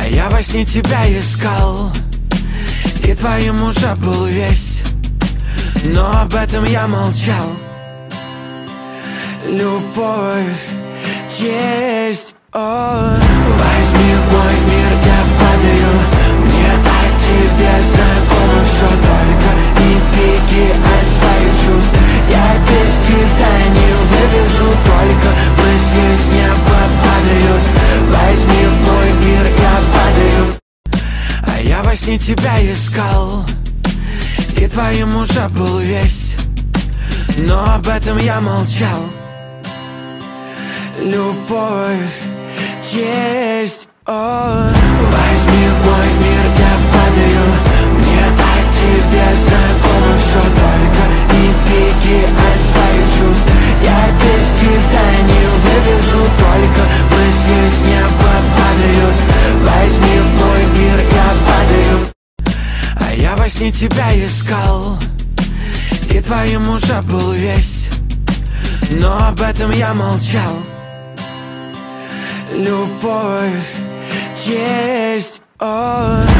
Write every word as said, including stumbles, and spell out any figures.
А я во сне тебя искал, и твоим уже был весь, но об этом я молчал. Любовь есть, о. Возьми мой мир, я падаю, мне о тебе знакомо все, только не беги от своих чувств. Я без тебя не вывезу, только мысли с неба падают. Возьми мой мир, я падаю. А я во сне тебя искал, и твоим уже был весь, но об этом я молчал. Любовь есть, о. Возьми мой мир, я падаю, мне о тебе знакомо все, только не беги от своих чувств. Я без тебя не вывезу, только мысли с неба падают. Возьми мой мир, я падаю. А я во сне тебя искал, и твоим уже был весь, но об этом я молчал. Любовь есть, о.